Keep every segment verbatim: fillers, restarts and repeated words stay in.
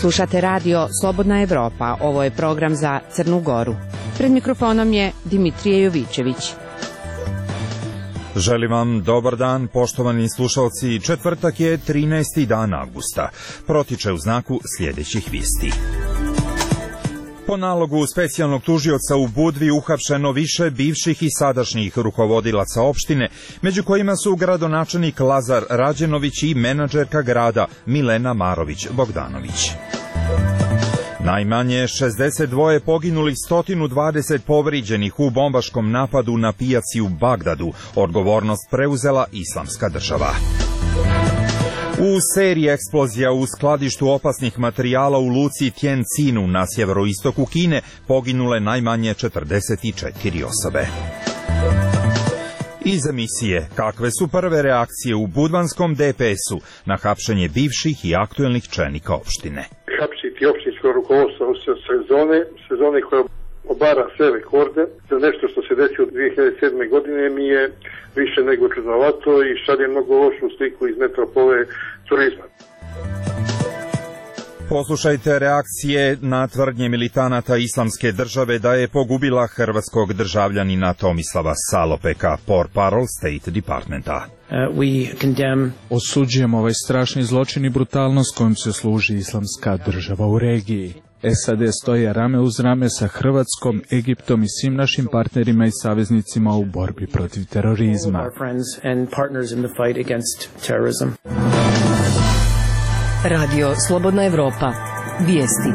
Slušate radio Slobodna Evropa, ovo je program za Crnu Goru. Pred mikrofonom je Dimitrije Jovićević. Želim vam dobar dan, poštovani slušalci. Četvrtak je trinaesti dan avgusta. Protiče u znaku sljedećih vijesti. Po nalogu specijalnog tužioca u Budvi uhapšeno više bivših i sadašnjih rukovodilaca opštine, među kojima su gradonačelnik Lazar Rađenović i menadžerka grada Milena Marović-Bogdanović. Najmanje šezdeset dva poginulih, sto dvadeset povrijeđenih u bombaškom napadu na pijaci u Bagdadu. Odgovornost preuzela Islamska država. U seriji eksplozija u skladištu opasnih materijala u luci Tjencinu na sjeveroistoku Kine poginule najmanje četrdeset četiri osobe. Iz emisije, kakve su prve reakcije u budvanskom D P S-u na hapšenje bivših i aktuelnih čelnika opštine? Hapsiti opštinsko rukovodstvo u sezone, sezone koja obara sve rekorde za nešto što se desilo od dvije hiljade sedme. godine mi je više nego čudnovato i šalje mnogo lošu sliku iz metropole turizma. Poslušajte reakcije na tvrdnje militanata Islamske države da je pogubila hrvatskog državljanina Tomislava Salopeka, portparol State Departmenta. Uh, we condemn... Osuđujemo ovaj strašni zločin i brutalnost kojom se služi Islamska država u regiji. S A D stoje rame uz rame sa Hrvatskom, Egiptom i svim našim partnerima i saveznicima u borbi protiv terorizma. Radio Slobodna Evropa. Vijesti.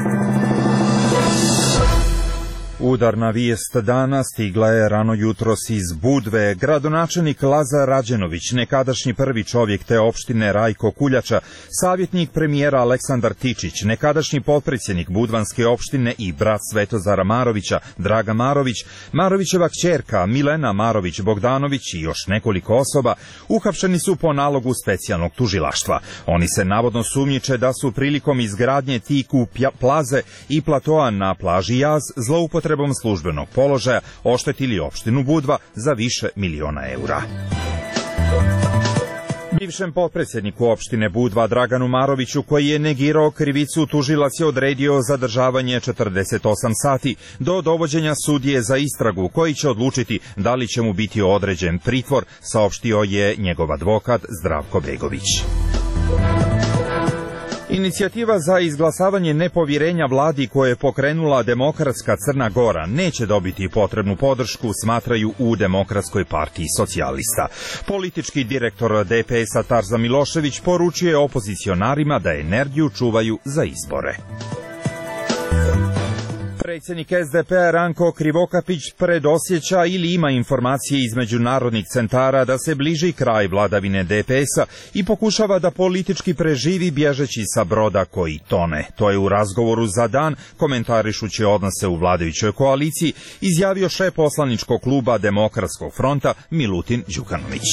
Udarna vijest dana stigla je rano jutros iz Budve. Gradonačelnik Lazar Rađenović, nekadašnji prvi čovjek te opštine Rajko Kuljača, savjetnik premijera Aleksandar Tičić, nekadašnji potpredsjednik Budvanske opštine i brat Svetozara Marovića, Draga Marović, Marovićeva kćerka Milena Marović-Bogdanović i još nekoliko osoba uhapšeni su po nalogu specijalnog tužilaštva. Oni se navodno sumnjiče da su prilikom izgradnje Tiku plaze i platoa na plaži Jaz zloupotrebom službenog položaja oštetili opštinu Budva za više miliona eura. Bivšem potpredsjedniku opštine Budva Draganu Maroviću, koji je negirao krivicu, tužilac je odredio zadržavanje četrdeset osam sati do dovođenja sudije za istragu, koji će odlučiti da li će mu biti određen pritvor, saopštio je njegov advokat Zdravko Begović. Inicijativa za izglasavanje nepovjerenja vladi koje je pokrenula Demokratska Crna Gora neće dobiti potrebnu podršku, smatraju u Demokratskoj partiji socijalista. Politički direktor D P S-a Tarza Milošević poručuje opozicionarima da energiju čuvaju za izbore. Predsjednik S D P-a Ranko Krivokapić predosjeća ili ima informacije iz međunarodnih centara da se bliži kraj vladavine D P S-a i pokušava da politički preživi bježeći sa broda koji tone. To je u razgovoru za Dan, komentarišući odnose u vladajućoj koaliciji, izjavio šef poslaničkog kluba Demokratskog fronta Milutin Đukanović.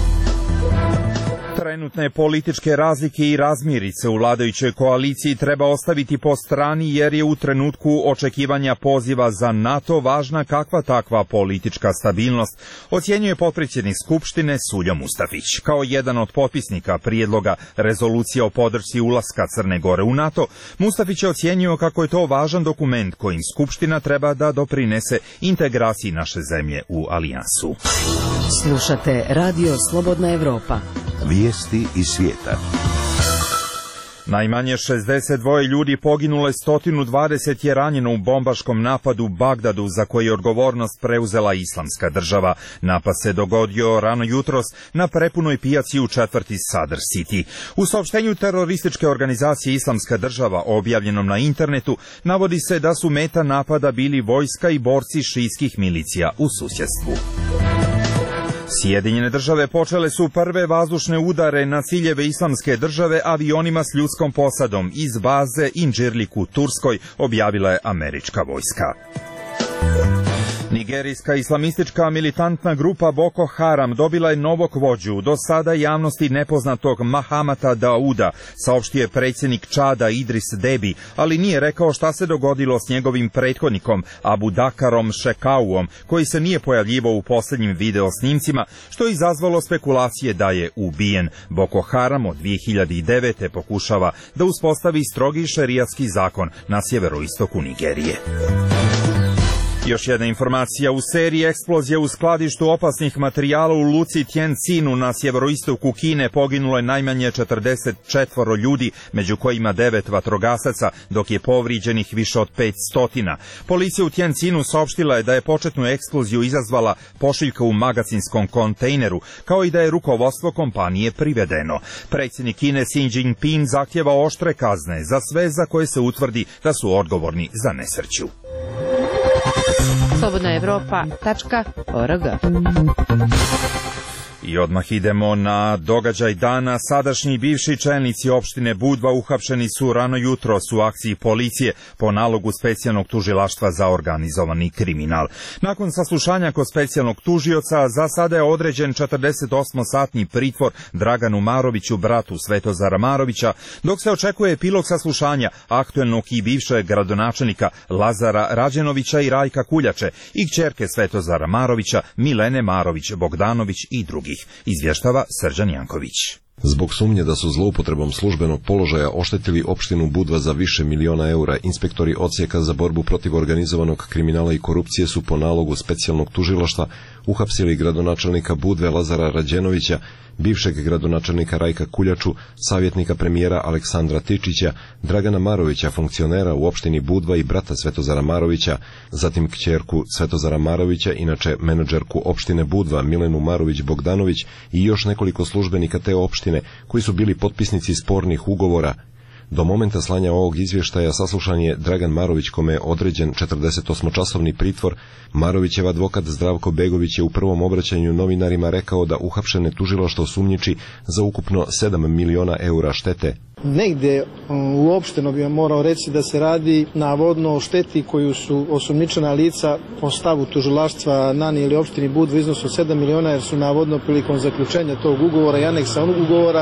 Trenutne političke razlike i razmirice u vladajućoj koaliciji treba ostaviti po strani jer je u trenutku očekivanja poziva za NATO važna kakva takva politička stabilnost, ocjenjuje potpredsjednik Skupštine Suljo Mustafić. Kao jedan od potpisnika prijedloga rezolucije o podršci ulaska Crne Gore u NATO, Mustafić je ocjenio kako je to važan dokument kojim Skupština treba da doprinese integraciji naše zemlje u alijansu. Slušate Radio Slobodna Evropa. Vijesti iz svijeta. Najmanje šezdeset dva ljudi poginule, sto dvadeset je ranjeno u bombaškom napadu u Bagdadu za koji je odgovornost preuzela Islamska država. Napad se dogodio rano jutros na prepunoj pijaci u četvrti Sadr City. U saopštenju terorističke organizacije Islamska država objavljenom na internetu navodi se da su meta napada bili vojska i borci šijskih milicija u susjedstvu. Sjedinjene države počele su prve vazdušne udare na ciljeve Islamske države avionima s ljudskom posadom iz baze Inđirlik u Turskoj, objavila je američka vojska. Nigerijska islamistička militantna grupa Boko Haram dobila je novog vođu, do sada javnosti nepoznatog Mahamata Dauda, saopštio je predsjednik Čada Idris Debi, ali nije rekao šta se dogodilo s njegovim prethodnikom Abu Dakarom Šekauom, koji se nije pojavljivao u posljednjim video snimcima, što je izazvalo spekulacije da je ubijen. Boko Haram od dvije hiljade devete. pokušava da uspostavi strogi šerijatski zakon na sjeveroistoku Nigerije. Još jedna informacija u seriji: eksplozija u skladištu opasnih materijala u luci Tjencinu na sjeveroistoku Kine, poginulo je najmanje četrdeset četvoro ljudi, među kojima devet vatrogasaca, dok je povrijeđenih više od petsto. Policija u Tjencinu saopštila je da je početnu eksploziju izazvala pošiljka u magazinskom kontejneru, kao i da je rukovodstvo kompanije privedeno. Predsjednik Kine Xi Jinping zahtjeva oštre kazne za sve za koje se utvrdi da su odgovorni za nesreću. slobodna evropa tačka org. I odmah idemo na događaj dana. Sadašnji i bivši čelnici opštine Budva uhapšeni su rano jutros u akciji policije po nalogu specijalnog tužilaštva za organizovani kriminal. Nakon saslušanja kod specijalnog tužioca, za sada je određen četrdesetosmosatni pritvor Draganu Maroviću, bratu Svetozara Marovića, dok se očekuje epilog saslušanja aktuelnog i bivšeg gradonačelnika Lazara Rađenovića i Rajka Kuljače i kćerke Svetozara Marovića, Milene Marović Bogdanović i drugih, izvještava Srđan Janković. Zbog sumnje da su zloupotrebom službenog položaja oštetili opštinu Budva za više miliona eura, inspektori odsjeka za borbu protiv organizovanog kriminala i korupcije su po nalogu specijalnog tužilaštva uhapsili gradonačelnika Budve Lazara Rađenovića, bivšeg gradonačelnika Rajka Kuljaču, savjetnika premijera Aleksandra Tičića, Dragana Marovića, funkcionera u opštini Budva i brata Svetozara Marovića, zatim kćerku Svetozara Marovića, inače menadžerku opštine Budva Milenu Marović Bogdanović i još nekoliko službenika te opštine koji su bili potpisnici spornih ugovora. Do momenta slanja ovog izvještaja saslušan je Dragan Marović, kome je određen četrdesetosmočasovni pritvor. Marovićev advokat Zdravko Begović je u prvom obraćanju novinarima rekao da uhapšene tužilaštvo sumnjiči za ukupno sedam miliona eura štete. Negde uopšteno bi vam morao reći da se radi navodno o šteti koju su osumnjičena lica po stavu tužilaštva nanijeli opštini Budva u iznosu sedam miliona, jer su navodno prilikom zaključenja tog ugovora i aneksa ugovora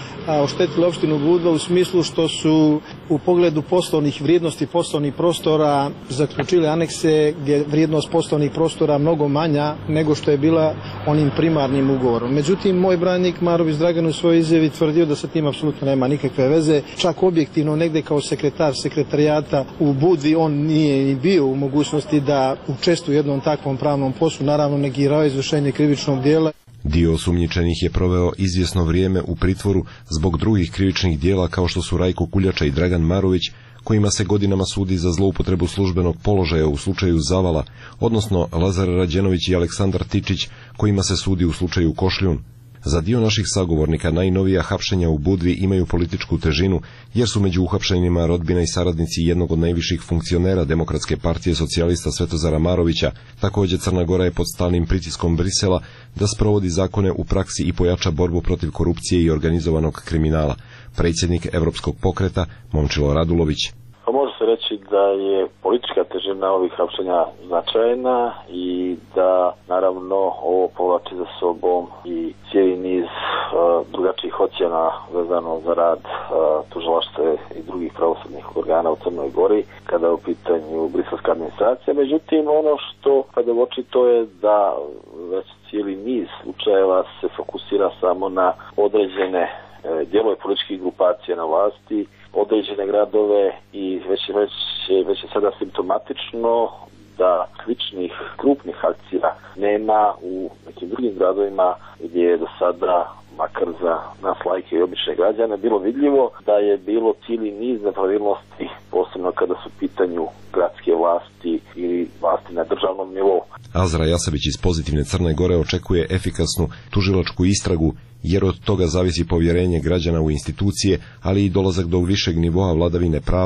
a oštetili opštinu Budva u smislu što su u pogledu poslovnih vrijednosti poslovnih prostora zaključili anekse gdje vrijednost poslovnih prostora mnogo manja nego što je bila onim primarnim ugovorom. Međutim, moj branik Marović Dragan u svojoj izjavi tvrdio da sa tim apsolutno nema nikakve veze. Čak objektivno negde kao sekretar sekretarijata u Budvi on nije ni bio u mogućnosti da učestvuje u jednom takvom pravnom poslu, naravno negirao izvršenje krivičnog dijela. Dio osumnjičenih je proveo izvjesno vrijeme u pritvoru zbog drugih krivičnih dijela kao što su Rajko Kuljača i Dragan Marović, kojima se godinama sudi za zloupotrebu službenog položaja u slučaju Zavala, odnosno Lazar Rađenović i Aleksandar Tičić, kojima se sudi u slučaju Košljun. Za dio naših sagovornika najnovija hapšenja u Budvi imaju političku težinu, jer su među uhapšenjima rodbina i saradnici jednog od najviših funkcionera Demokratske partije socijalista Svetozara Marovića. Također Crna Gora je pod stalnim pritiskom Brisela da sprovodi zakone u praksi i pojača borbu protiv korupcije i organizovanog kriminala. Predsjednik Evropskog pokreta Momčilo Radulović. Može se reći da je politička težina ovih hapšenja značajna i da naravno ovo povlači za sobom i cijeli niz uh, drugačijih ocjena vezano za rad uh, tužilaštva i drugih pravosudnih organa u Crnoj Gori kada je u pitanju briselska administracija. Međutim, ono što kada u oči to je da već cijeli niz slučajeva se fokusira samo na određene uh, dijelove političkih grupacija na vlasti, određene gradove i već, već, već je sada simptomatično da sličnih krupnih akcija nema u nekim drugim gradovima gdje je do sada, makar za nas lajke i obične građane, bilo vidljivo da je bilo cijeli niz nepravilnosti, posebno kada su u pitanju gradske vlasti ili vlasti na državnom nivou. Azra Jasavić iz Pozitivne Crne Gore očekuje efikasnu tužilačku istragu, jer od toga zavisi povjerenje građana u institucije, ali i dolazak do višeg nivoa vladavine prava.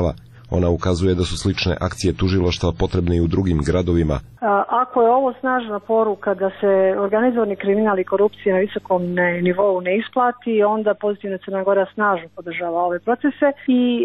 Ona ukazuje da su slične akcije tužilaštva potrebne i u drugim gradovima. Ako je ovo snažna poruka da se organizovani kriminal i korupcija na visokom nivou ne isplati, onda Pozitivna Crna Gora snažno podržava ove procese i e,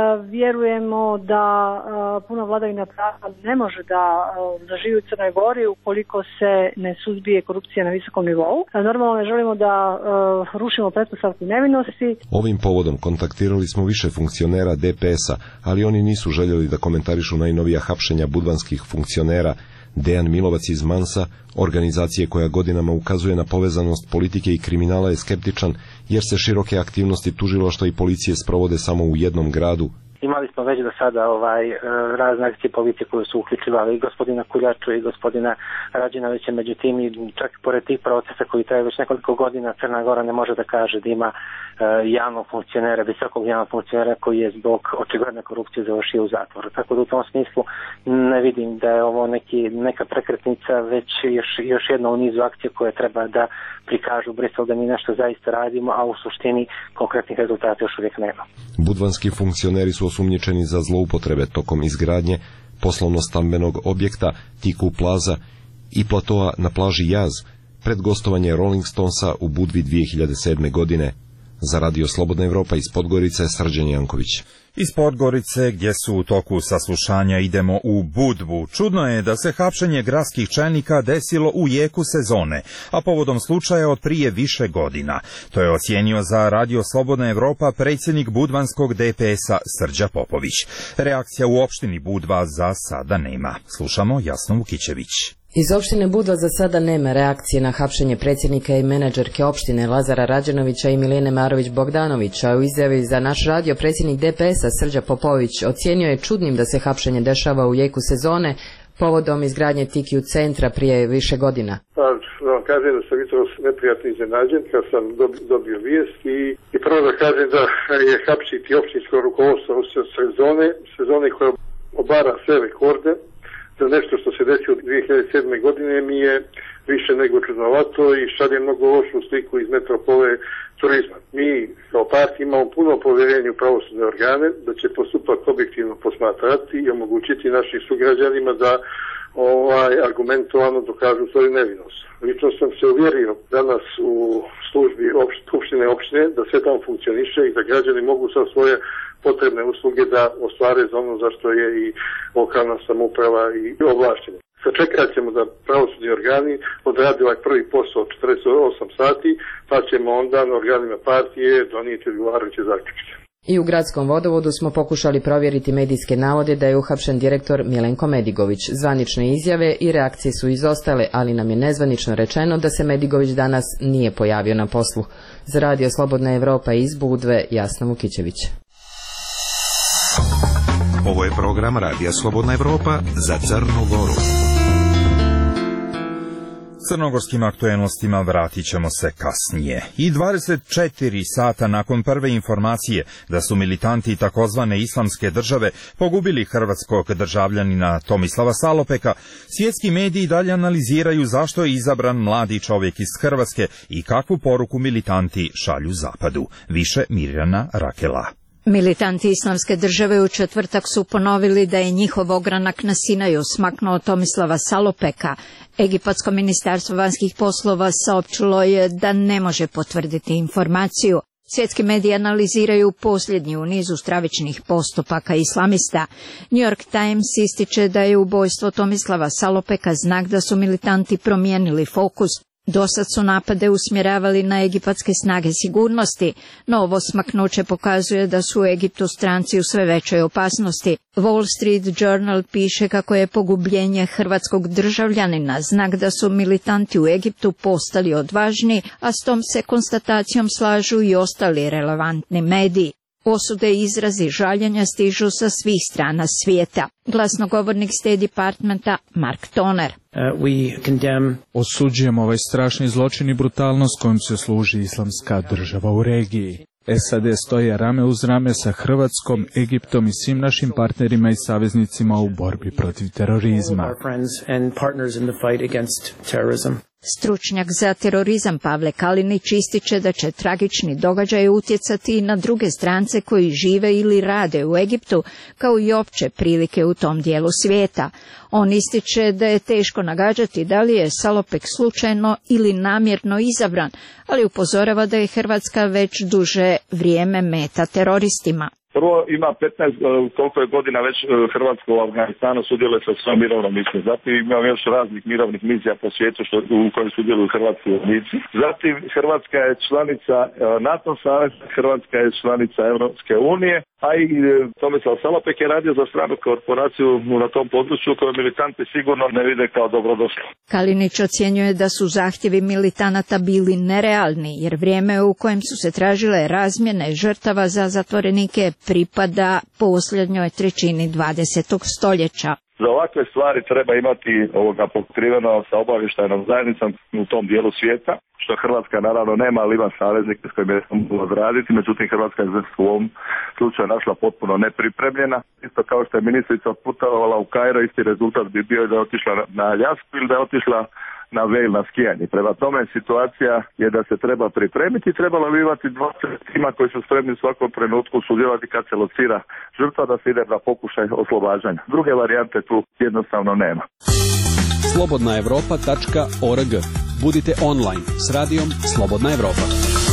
vjerujemo da e, puna vladavina prava ne može da e, zaživi u Crnoj Gori ukoliko se ne suzbije korupcija na visokom nivou. E, normalno ne želimo da e, rušimo pretpostavku nevinosti. Ovim povodom kontaktirali smo više funkcionera D P S-a, ali oni nisu željeli da komentarišu najnovija hapšenja budvanskih funkcionera. Dejan Milovac iz Mansa, organizacije koja godinama ukazuje na povezanost politike i kriminala, je skeptičan jer se široke aktivnosti tužilaštva i policije sprovode samo u jednom gradu. Imali smo već do sada ovaj, razne akcije policije koje su uključivali i gospodina Kuljaču i gospodina Rađenovića, međutim i čak i pored tih procesa koji traju već nekoliko godina, Crna Gora ne može da kaže da ima uh, javnog funkcionera, visokog javnog funkcionera koji je zbog očigledne korupcije završio u zatvoru. Tako da u tom smislu ne vidim da je ovo neki, neka prekretnica, već još, još jedna u nizu akcija koje treba da prikažu Brisel da mi nešto zaista radimo, a u suštini konkretnih rezultata još uvijek nema. Budvanski funkcioneri su osumnjičeni za zloupotrebe tokom izgradnje poslovno-stambenog objekta Tiku Plaza i platoa na plaži Jaz pred gostovanje Rolling Stonesa u Budvi dvije hiljade sedme. godine. Za Radio Slobodna Evropa iz Podgorice, Srđan Janković. Iz Podgorice, gdje su u toku saslušanja, idemo u Budvu. Čudno je da se hapšenje gradskih čelnika desilo u jeku sezone, a povodom slučaja od prije više godina. To je ocijenio za Radio Slobodna Evropa predsjednik budvanskog D P S-a Srđa Popović. Reakcija u opštini Budva za sada nema. Slušamo Jasnu Vukićević. Iz opštine Budva za sada nema reakcije na hapšenje predsjednika i menadžerke opštine Lazara Rađenovića i Milijene Marović-Bogdanovića. U izjavi za naš radio predsjednik D P S-a Srđa Popović ocijenio je čudnim da se hapšenje dešava u jeku sezone povodom izgradnje Tikiju centra prije više godina. Pa, vam kažem da sam jutros neprijatno iznenađen kad sam dobio vijest i, i prvo da kažem da je hapsiti opštinsko rukovodstvo u sezone, sezone koja obara sve rekorde. Za nešto što se desilo u dvije hiljade sedme. godine mi je više nego čudnovato i šalje mnogo lošu sliku iz metropole turizma. Mi kao partija imamo puno povjerenje u pravosudne organe da će postupak objektivno posmatrati i omogućiti našim sugrađanima da ovaj argumentovano dokažu svoju nevinost. Lično sam se uvjerio danas u službi skupštine opštine da sve tamo funkcioniše i da građani mogu sa svoje potrebne usluge da ostvare za ono za što je i lokalna samouprava i ovlašćena. Sačekat ćemo da pravosudni organi odradi ovaj prvi posao od četrdeset osam sati, pa ćemo onda na organima partije donijeti odgovarajuće zaključke. I u gradskom vodovodu smo pokušali provjeriti medijske navode da je uhapšen direktor Milenko Medigović. Zvanične izjave i reakcije su izostale, ali nam je nezvanično rečeno da se Medigović danas nije pojavio na poslu. Za Radio Slobodna Evropa iz Budve, Jasna Vukićević. Ovo je program Radija Slobodna Evropa za Crnu Goru. Crnogorskim aktuelnostima vratit ćemo se kasnije. I dvadeset četiri sata nakon prve informacije da su militanti takozvane islamske države pogubili hrvatskog državljanina Tomislava Salopeka, svjetski mediji dalje analiziraju zašto je izabran mladi čovjek iz Hrvatske i kakvu poruku militanti šalju zapadu. Više Mirjana Rakela. Militanti islamske države u četvrtak su ponovili da je njihov ogranak na Sinaju smaknuo Tomislava Salopeka. Egipatsko ministarstvo vanjskih poslova saopćilo je da ne može potvrditi informaciju. Svjetski mediji analiziraju posljednji u nizu stravičnih postupaka islamista. New York Times ističe da je ubojstvo Tomislava Salopeka znak da su militanti promijenili fokus. Dosad su napade usmjeravali na egipatske snage sigurnosti, no ovo smaknuće pokazuje da su u Egiptu stranci u sve većoj opasnosti. Wall Street Journal piše kako je pogubljenje hrvatskog državljanina znak da su militanti u Egiptu postali odvažni, a s tom se konstatacijom slažu i ostali relevantni mediji. Osude i izrazi žaljenja stižu sa svih strana svijeta. Glasnogovornik State Departmenta Mark Toner. Uh, we condemn... Osuđujemo ovaj strašni zločin i brutalnost kojim se služi islamska država u regiji. S A D stoje rame uz rame sa Hrvatskom, Egiptom i svim našim partnerima i saveznicima u borbi protiv terorizma. Stručnjak za terorizam Pavle Kalinić ističe da će tragični događaj utjecati i na druge strance koji žive ili rade u Egiptu, kao i opće prilike u tom dijelu svijeta. On ističe da je teško nagađati da li je Salopek slučajno ili namjerno izabran, ali upozorava da je Hrvatska već duže vrijeme meta teroristima. Prvo ima petnaest koliko je godina već Hrvatska u Afganistanu sudjeluje sa svojom mirovnom misijom. Zatim imamo još raznih mirovnih misija po svijetu što, u kojoj sudjeluju hrvatski vojnici. Zatim Hrvatska je članica NATO saveza, Hrvatska je članica Europske unije, a i Tomislav Salopek je radio za stranu korporaciju na tom području koju militanti sigurno ne vide kao dobrodošlo. Kalinić ocjenjuje da su zahtjevi militanata bili nerealni, jer vrijeme u kojem su se tražile razmjene žrtava za zatvorenike pripada posljednjoj trećini dvadesetog stoljeća. Za ovakve stvari treba imati ovoga pokriveno sa obavještajnom zajednicom u tom dijelu svijeta, što Hrvatska naravno nema, ali ima saveznike s kojima je mogla odraditi, međutim Hrvatska je u ovom slučaju našla potpuno nepripremljena. Isto kao što je ministrica putovala u Kairo, isti rezultat bi bio da je otišla na Aljasku ili da je otišla na Vail na skijanje. Prema tome situacija je da se treba pripremiti i trebalo bi imati dva tima koji su spremni u svakom trenutku sudjelovati kad se locira žrtva da se ide na pokušaj oslobađanja. Druge varijante tu jednostavno nema. slobodna europa tačka org. Budite online s radijom Slobodna Evropa.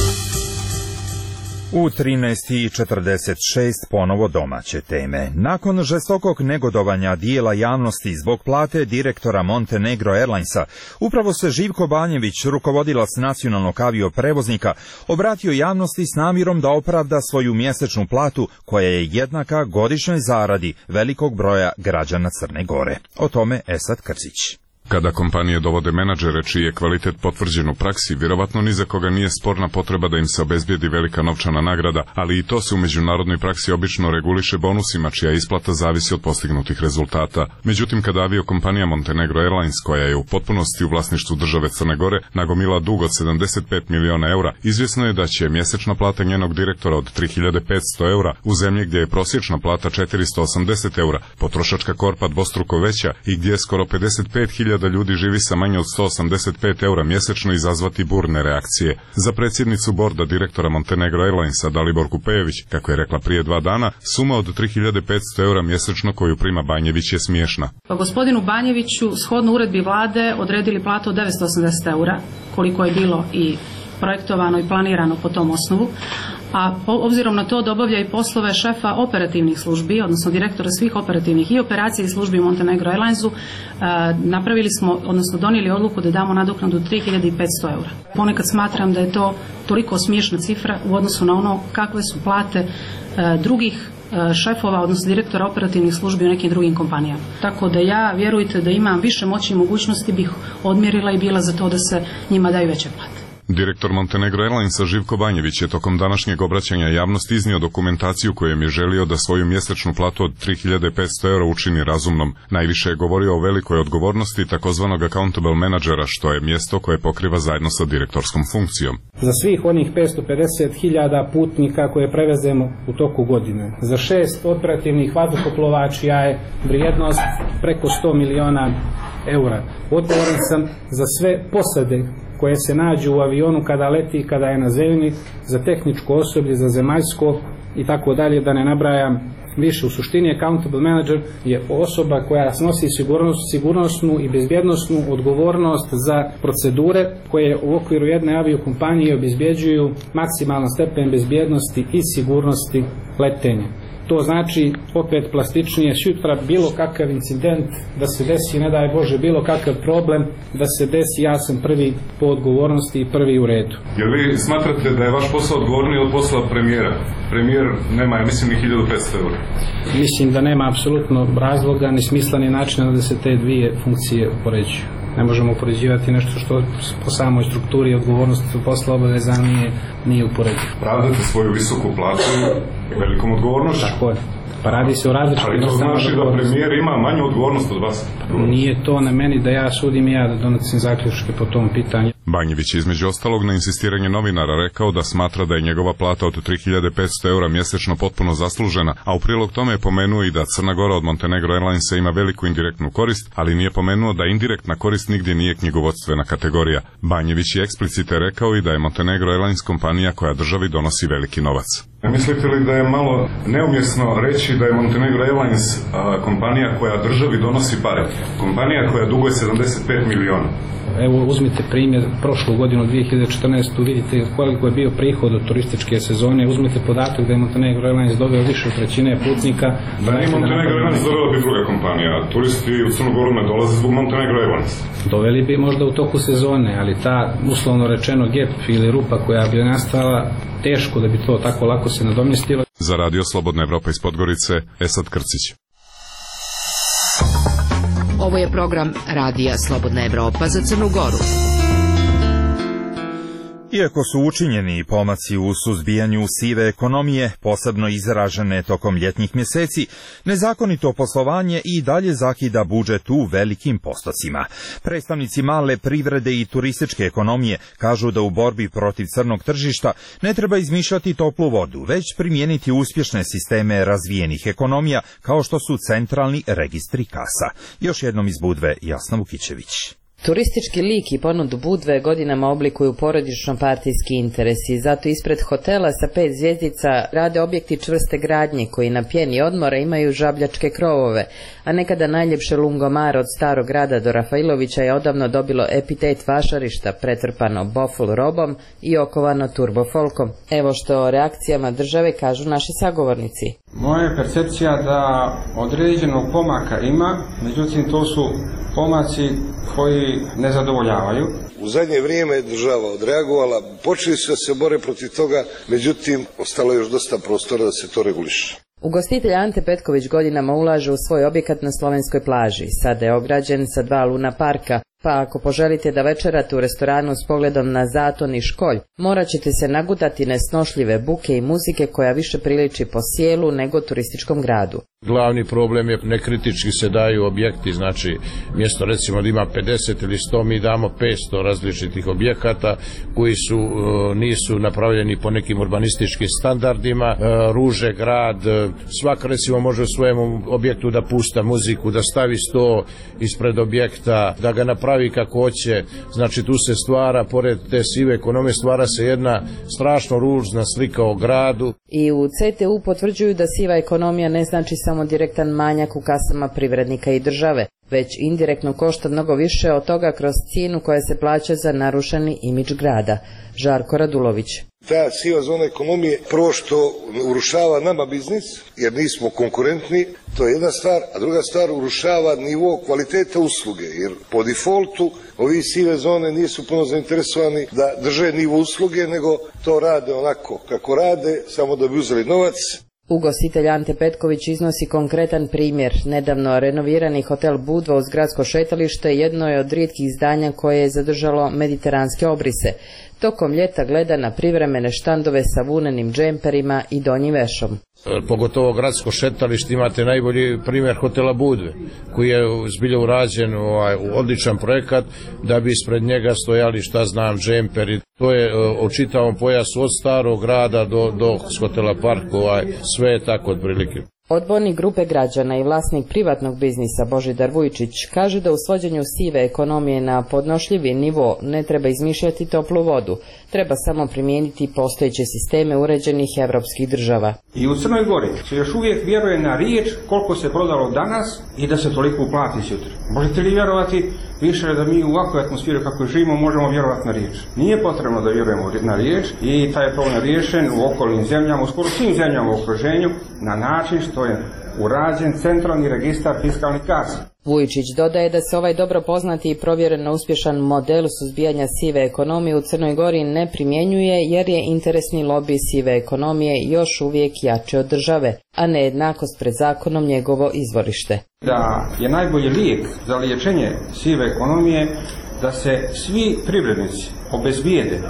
U trinaest i četrdeset šest ponovo domaće teme. Nakon žestokog negodovanja dijela javnosti zbog plate direktora Montenegro Airlinesa, upravo se Živko Banjević, rukovodilac nacionalnog avioprevoznika, obratio javnosti s namjerom da opravda svoju mjesečnu platu koja je jednaka godišnjoj zaradi velikog broja građana Crne Gore. O tome Esad Krzić. Kada kompanije dovode menadžere čiji je kvalitet potvrđen u praksi, vjerovatno ni za koga nije sporna potreba da im se obezbijedi velika novčana nagrada, ali i to se u međunarodnoj praksi obično reguliše bonusima čija isplata zavisi od postignutih rezultata. Međutim, kada aviokompanija Montenegro Airlines, koja je u potpunosti u vlasništvu države Crne Gore, nagomila dug od sedamdeset pet miliona eura, izvjesno je da će mjesečna plata njenog direktora od tri hiljade petsto eura u zemlji gdje je prosječna plata četiristo osamdeset eura, potrošačka korpa dvostruko veća i gdje je skoro pedeset pet hiljada da ljudi živi sa manje od sto osamdeset pet eura mjesečno izazvati burne reakcije. Za predsjednicu borda direktora Montenegro Airlinesa Daliborku Pejević, kako je rekla prije dva dana, suma od tri hiljade petsto eura mjesečno koju prima Banjević je smiješna. Pa gospodinu Banjeviću shodno uredbi vlade odredili platu od devetsto osamdeset eura, koliko je bilo i projektovano i planirano po tom osnovu, a po, obzirom na to da obavlja i poslove šefa operativnih službi, odnosno direktora svih operativnih i operacija i službi u Montenegro Airlinesu, e, napravili smo, odnosno donijeli odluku da damo nadoknadu tri hiljade petsto eura. Ponekad smatram da je to toliko smiješna cifra u odnosu na ono kakve su plate e, drugih e, šefova, odnosno direktora operativnih službi u nekim drugim kompanijama. Tako da ja, vjerujte da imam više moći i mogućnosti, bih odmjerila i bila za to da se njima daju veće plate. Direktor Montenegro Airlinesa Živko Banjević je tokom današnjeg obraćanja javnosti iznio dokumentaciju kojom je želio da svoju mjesečnu platu od tri hiljade petsto eura učini razumnom. Najviše je govorio o velikoj odgovornosti takozvanog accountable menadžera, što je mjesto koje pokriva zajedno sa direktorskom funkcijom. Za svih onih petsto pedeset hiljada putnika koje prevezemo u toku godine, za šest operativnih vazduhoplova čija je vrijednost preko sto miliona eura. Odgovoran sam za sve posade koje se nađu u avionu kada leti, kada je na zemlji, za tehničko osoblje, za zemaljsko i tako dalje, da ne nabrajam više. U suštini accountable manager je osoba koja snosi sigurnost, sigurnosnu i bezbjednosnu odgovornost za procedure koje u okviru jedne aviokompanije obezbjeđuju maksimalan stepen bezbjednosti i sigurnosti letenja. To znači, opet plastičnije, sutra bilo kakav incident da se desi, ne daj Bože, bilo kakav problem da se desi, ja sam prvi po odgovornosti i prvi u redu. Jel vi smatrate da je vaš posao odgovorniji od posla premijera? Premijer nema, ja mislim, ni hiljadu petsto eura. Mislim da nema apsolutno razloga, ni smisla, ni načina da se te dvije funkcije upoređuju. Ne možemo upoređivati nešto što po samoj strukturi odgovornosti posla obaveza nije, nije uporedivo. Pravdate svoju visoku platu Velikom odgovornošću. Tako je. Pa radi se o različitim... Ali to znači da premijer ima manju odgovornost od vas? Nije to na meni da ja sudim i ja da donosim zaključke po tom pitanju. Banjević je između ostalog na insistiranje novinara rekao da smatra da je njegova plata od tri hiljade petsto eura mjesečno potpuno zaslužena, a u prilog tome je pomenuo i da Crna Gora od Montenegro Airlinesa ima veliku indirektnu korist, ali nije pomenuo da indirektna korist nigdje nije knjigovodstvena kategorija. Banjević je eksplicite rekao i da je Montenegro Airlines kompanija koja državi donosi veliki novac. A mislite li da je malo neumjesno reći da je Montenegro Airlines a, kompanija koja državi donosi pare? Kompanija koja duguje sedamdeset pet miliona. Evo uzmite primjer prošlu godinu dvije hiljade četrnaeste. vidite koliko je bio prihod od turističke sezone, uzmite podatak da je Montenegro Airlines doveo više od trećine putnika. Da nije Montenegro Airlines dovela bi druga kompanija, turisti u Crnu Goru ne dolaze zbog Montenegro Airlines. Doveli bi možda u toku sezone, ali ta uslovno rečeno gap ili rupa koja bi nastala, teško da bi to tako lako se nadomjestilo. Za Radio Slobodna Evropa iz Podgorice, Esad Krcić. Ovo je program Radija Slobodna Evropa za Crnu Goru. Iako su učinjeni pomaci u suzbijanju sive ekonomije, posebno izražene tokom ljetnih mjeseci, nezakonito poslovanje i dalje zakida budžet u velikim postocima. Predstavnici male privrede i turističke ekonomije kažu da u borbi protiv crnog tržišta ne treba izmišljati toplu vodu, već primijeniti uspješne sisteme razvijenih ekonomija kao što su centralni registri kasa. Još jednom iz Budve, Jasna Vukićević. Turistički lik i ponudu Budve godinama oblikuju porodično-partijski interesi, zato ispred hotela sa pet zvjezdica rade objekti čvrste gradnje koji na pjeni odmora imaju žabljačke krovove, a nekada najljepše lungomar od starog grada do Rafailovića je odavno dobilo epitet vašarišta, pretrpano boful robom i okovano turbofolkom. Evo što o reakcijama države kažu naši sagovornici. Moja je percepcija da određenog pomaka ima, međutim to su pomaci koji ne zadovoljavaju. U zadnje vrijeme je država odreagovala, počeli su da se bore protiv toga, međutim ostalo je još dosta prostora da se to reguliše. Ugostitelj Ante Petković godinama ulaže u svoj objekat na slovenskoj plaži. Sada je ograđen sa dva luna parka, pa ako poželite da večerate u restoranu s pogledom na Zaton i Školj, morat ćete se nagutati nesnošljive buke i muzike koja više priliči po sjelu nego turističkom gradu. Glavni problem je nekritički se daju objekti, znači mjesto recimo da ima pedeset ili sto, mi damo petsto različitih objekata koji su nisu napravljeni po nekim urbanističkim standardima, ruže grad, svak recimo može u svojem objektu da pusta muziku, da stavi sto ispred objekta, da ga napravi kako hoće, znači tu se stvara, pored te sive ekonomije, stvara se jedna strašno ružna slika o gradu. I u C T U potvrđuju da siva ekonomija ne znači samo direktan manjak u kasama privrednika i države, već indirektno košta mnogo više od toga kroz cijenu koja se plaća za narušeni imidž grada. Žarko Radulović. Ta siva zona ekonomije prvo što urušava nama biznis, jer nismo konkurentni, to je jedna stvar, a druga stvar urušava nivo kvaliteta usluge, jer po defaultu ovi sive zone nisu puno zainteresovani da drže nivo usluge, nego to rade onako kako rade, samo da bi uzeli novac. Ugostitelj Ante Petković iznosi konkretan primjer. Nedavno renovirani hotel Budva uz gradsko šetalište jedno je od rijetkih zdanja koje je zadržalo mediteranske obrise. Tokom ljeta gleda na privremene štandove sa vunenim džemperima i donjim vešom. Pogotovo gradsko šetalište, imate najbolji primjer hotela Budve, koji je zbilja urađen ovaj, odličan projekat da bi ispred njega stojali šta znam džemperi. To je o čitavom pojasu od starog grada do, do hotela Park, ovaj, sve je tako otprilike. Odbornik grupe građana i vlasnik privatnog biznisa Božidar Vujčić kaže da u svođenju sive ekonomije na podnošljivi nivo ne treba izmišljati toplu vodu, treba samo primijeniti postojeće sisteme uređenih evropskih država. I u Crnoj Gori se još uvijek vjeruje na riječ koliko se prodalo danas i da se toliko uplati sutra. Možete li vjerovati više da mi u ovakvoj atmosferi kako živimo možemo vjerovati na riječ? Nije potrebno da vjerujemo na riječ i taj je problem riješen u okolnim zemljama, u skoro svim zemljama u okruženju na način što je urađen centralni registar fiskalnih kasa. Vujčić dodaje da se ovaj dobro poznati i provjereno uspješan model suzbijanja sive ekonomije u Crnoj Gori ne primjenjuje jer je interesni lobi sive ekonomije još uvijek jači od države, a nejednakost pred zakonom njegovo izvorište. Da je najbolji lijek za liječenje sive ekonomije da se svi privrednici obezbijede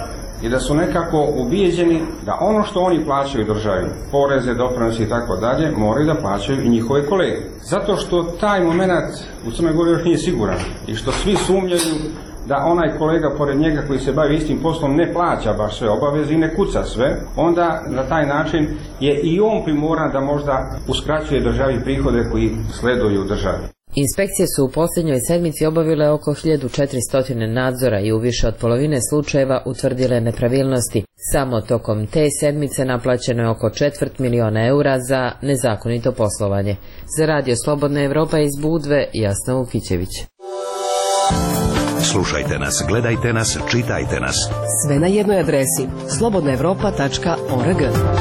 i da su nekako ubijeđeni da ono što oni plaćaju državi, poreze, doprinose i tako dalje, moraju da plaćaju i njihove kolege. Zato što taj moment u Crnoj Gori još nije siguran i što svi sumnjaju da onaj kolega pored njega koji se bavi istim poslom ne plaća baš sve obaveze i ne kuca sve, onda na taj način je i on primoran da možda uskraćuje državi prihode koji sleduju državi. Inspekcije su u posljednjoj sedmici obavile oko hiljadu četiristo nadzora i u više od polovine slučajeva utvrdile nepravilnosti. Samo tokom te sedmice naplaćeno je oko četvrt miliona eura za nezakonito poslovanje. Za Radio Slobodna Evropa iz Budve, Jasna Vukićević. Slušajte nas, gledajte nas, čitajte nas. Sve na jednoj adresi slobodna evropa tačka org.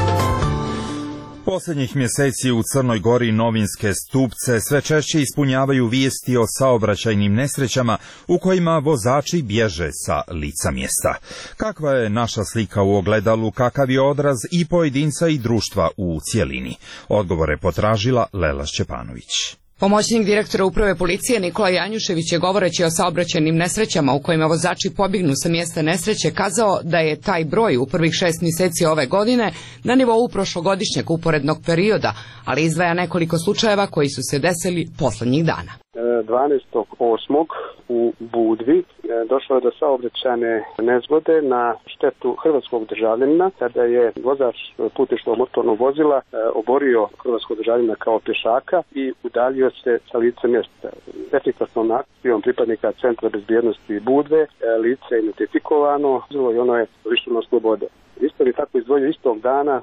Posljednjih mjeseci u Crnoj Gori novinske stupce sve češće ispunjavaju vijesti o saobraćajnim nesrećama u kojima vozači bježe sa lica mjesta. Kakva je naša slika u ogledalu, kakav je odraz i pojedinca i društva u cjelini? Odgovore potražila Lela Šćepanović. Pomoćnik direktora uprave policije Nikola Janjušević je govoreći o saobraćajnim nesrećama u kojima vozači pobjegnu sa mjesta nesreće kazao da je taj broj u prvih šest mjeseci ove godine na nivou prošlogodišnjeg uporednog perioda, ali izdvaja nekoliko slučajeva koji su se desili posljednjih dana. dvanaestog osmog u Budvi došlo je do saobraćajne nezgode na štetu hrvatskog državljanina kada je vozač putničkog motornog vozila oborio hrvatskog državljanina kao pješaka i udaljio se sa lice mjesta. Efikasnom akcijom pripadnika Centra bezbjednosti Budve lice je identifikovano i ono je lišeno slobode. Isto je tako izdvojio istog dana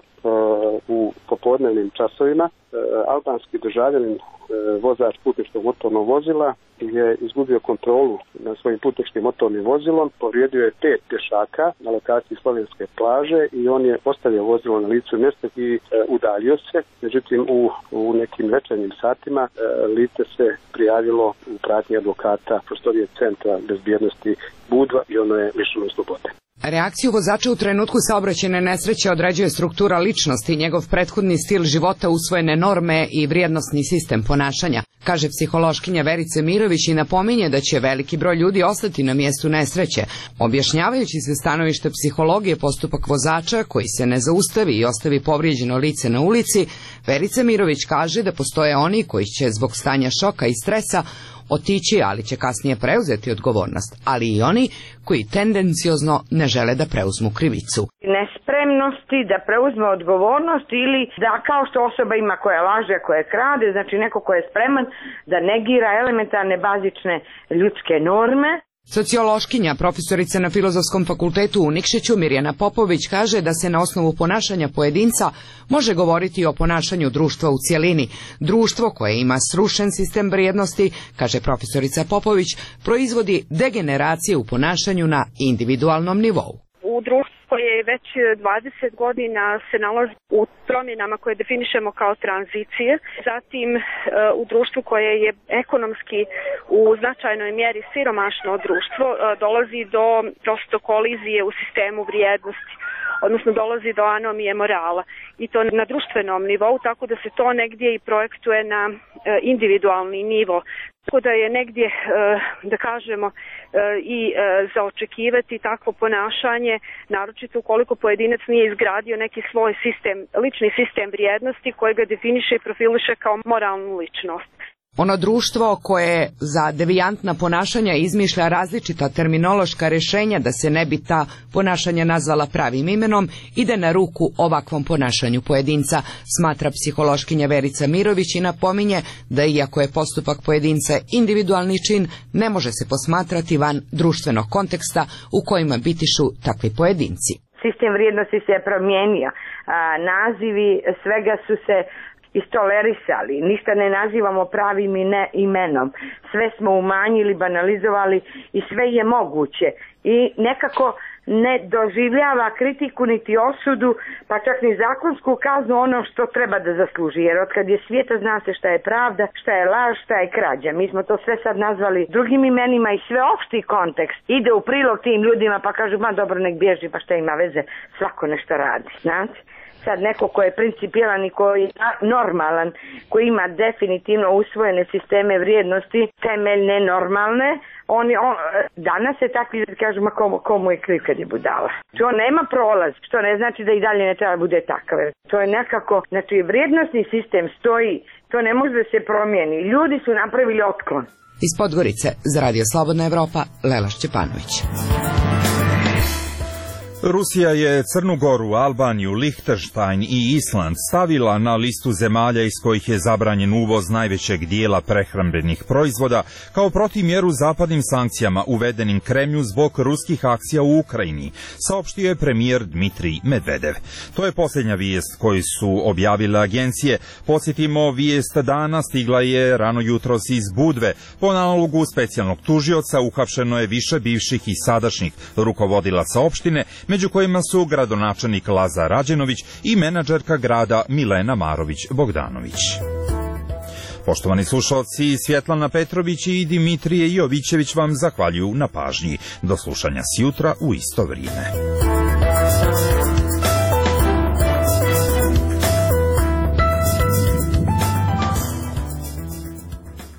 u popodnevnim časovima albanski državljanin vozač putničkog motornog vozila je izgubio kontrolu nad svojim putničkim motornim vozilom, povrijedio je pet pješaka na lokaciji Slovenske plaže i on je ostavio vozilo na licu mjesta i e, udaljio se. Međutim, u, u nekim večernjim satima e, lice se prijavilo u pratnji advokata prostorije Centra bezbjednosti Budva i ono je lišeno slobode. Reakciju vozača u trenutku saobraćajne nesreće određuje struktura ličnosti, njegov prethodni stil života, usvojene norme i vrijednosni sistem ponašanja, kaže psihološkinja Verica Mirović i napominje da će veliki broj ljudi ostati na mjestu nesreće. Objašnjavajući se stanovište psihologije postupak vozača koji se ne zaustavi i ostavi povrijeđeno lice na ulici, Verica Mirović kaže da postoje oni koji će zbog stanja šoka i stresa otići, ali će kasnije preuzeti odgovornost, ali i oni koji tendenciozno ne žele da preuzmu krivicu. Nespremnosti da preuzme odgovornost ili da kao što osoba ima koja laže, koja krade, znači neko ko je spreman da negira elementarne bazične ljudske norme. Sociološkinja, profesorica na Filozofskom fakultetu u Nikšiću Mirjana Popović kaže da se na osnovu ponašanja pojedinca može govoriti o ponašanju društva u cjelini. Društvo koje ima srušen sistem vrijednosti, kaže profesorica Popović, proizvodi degeneracije u ponašanju na individualnom nivou. U društvu koje već dvadeset godina se nalazi u promjenama koje definišemo kao tranzicije, zatim u društvu koje je ekonomski u značajnoj mjeri siromašno društvo, dolazi do prosto kolizije u sistemu vrijednosti, odnosno dolazi do anomije morala i to na društvenom nivou, tako da se to negdje i projektuje na individualni nivo. Tako da je negdje, da kažemo, i za očekivati takvo ponašanje, naročito ukoliko pojedinac nije izgradio neki svoj sistem, lični sistem vrijednosti koji ga definiše i profiliše kao moralnu ličnost. Ono društvo koje za devijantna ponašanja izmišlja različita terminološka rješenja da se ne bi ta ponašanja nazvala pravim imenom, ide na ruku ovakvom ponašanju pojedinca, smatra psihološkinja Verica Mirović i napominje da iako je postupak pojedinca individualni čin, ne može se posmatrati van društvenog konteksta u kojima bitišu takvi pojedinci. Sistem vrijednosti se je promijenio, nazivi svega su se istolerisali, ništa ne nazivamo pravim imenom, sve smo umanjili, banalizovali i sve je moguće i nekako ne doživljava kritiku niti osudu, pa čak ni zakonsku kaznu ono što treba da zasluži, jer otkad je svijeta zna se šta je pravda, šta je laž, šta je krađa. Mi smo to sve sad nazvali drugim imenima i sve opšti kontekst ide u prilog tim ljudima pa kažu ma dobro nek bježi pa šta ima veze, svako nešto radi, znate. sad neko ko je principijelan i koji je normalan, koji ima definitivno usvojene sisteme vrijednosti, temeljne, normalne, on, on, danas se takvi ljudi kažu, ma komu, komu je kriv kad je budala. To nema prolaz, što ne znači da i dalje ne treba bude takav. To je nekako, znači vrijednostni sistem stoji, to ne može da se promijeni. Ljudi su napravili otklon. Iz Podgorice za Radio Slobodna Evropa, Lela Šćepanović. Rusija je Crnu Goru, Albaniju, Lihtenštajn i Island stavila na listu zemalja iz kojih je zabranjen uvoz najvećeg dijela prehrambenih proizvoda kao protimjeru zapadnim sankcijama uvedenim Kremlju zbog ruskih akcija u Ukrajini, saopštio je premijer Dmitrij Medvedev. To je posljednja vijest koju su objavile agencije. Podsjetimo, vijest dana stigla je rano jutros iz Budve. Po nalogu specijalnog tužioca uhapšeno je više bivših i sadašnjih rukovodilaca opštine, među kojima su gradonačelnik Lazar Rađenović i menadžerka grada Milena Marović-Bogdanović. Poštovani slušalci, Svjetlana Petrović i Dimitrije Jovićević vam zahvaljuju na pažnji. Do slušanja sjutra u isto vrijeme.